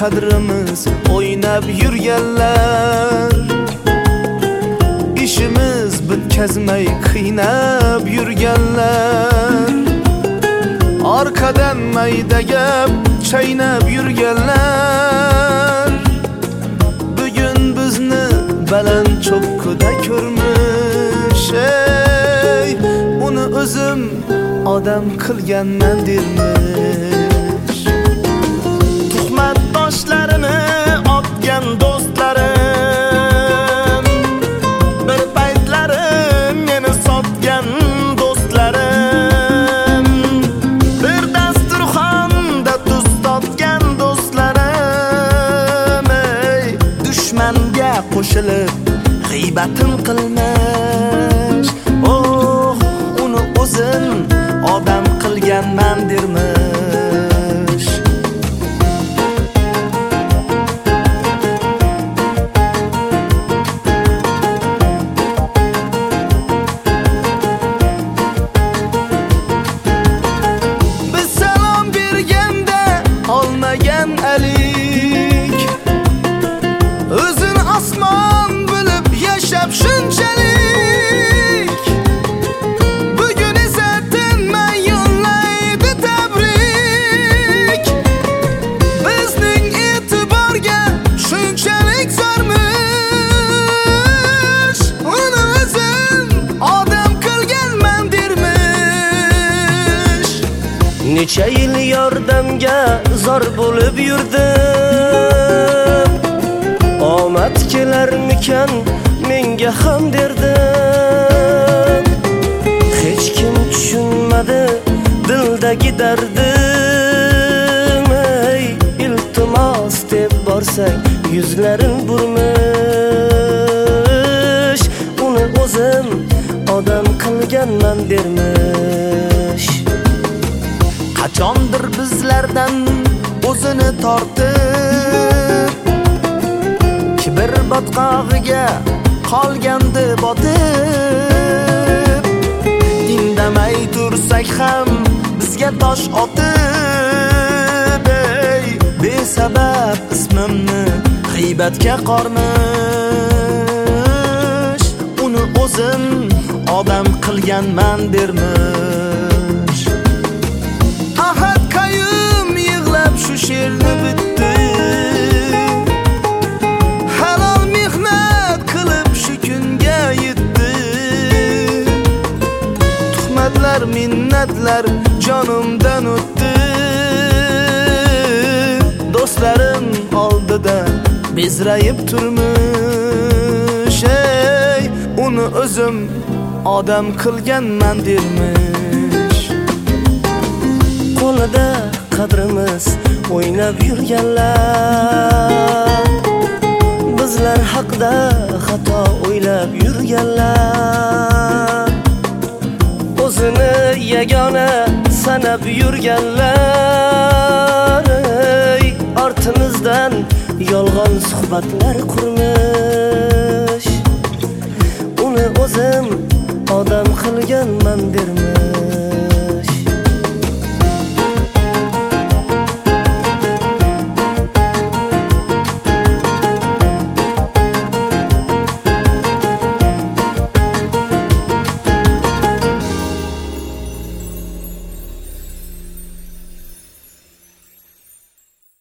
qadrimiz o'ynab yurganlar, ishimiz bitkazmay qiynab yurganlar, orqadan mayda gap chaynab yurganlar, bugun bizni baland cho'qqida ko'rmish, uni o'zim odam qilganman dermish. Tuhmat toshlarini otgan do'stlarim, bir paytlarim meni sotgan do'stlarim, bir dasturxonda tuz totgan do'stlarim, dushmanga qo'shilib g'iybatim qilmish. Oh, uni o'zim odam qilganman dermish. Biz salom berganda olmagan alik, o'zin osmon bilib yashab shunchalik, bugun esa tinmay yo'llaydi tabrik. Bizning e'tiborga shunchalik zormish, uni o'zim odam qilganman dermish. Necha yil yordamga zor bo'lib yurdim, omad kelarmikan menga ham derdim. Hech kim tushunmadi dildagi dardim, iltimos deb borsak yuzlarin burmish, uni o'zim odam qilganman dermish. Qachondir bizlardan o'zini tortib, kibr botqog'iga qolgandi botib, indamay tursak ham bizga tosh otib, besabab ismimni g'iybatga qormish, uni o'zim odam qilganman dermish. Ahad Qayum yig'lab shu she'rni bitdi, halol mehnat qilib shu kunga yetdi. Tuhmatlar, minnatlar jonimdan o'tdi, do'stlarim oldida bezrayib turmish, uni o'zim odam qilganman dermish. Qo'lida qadrimiz o'ynab yurganlar, bizlar haqda xato o'ylab yurganlar, o'zini yagona sanab yurganlar, ortimizdan yolg'on suhbatlar qurmish, uni o'zim odam qilganman dermish.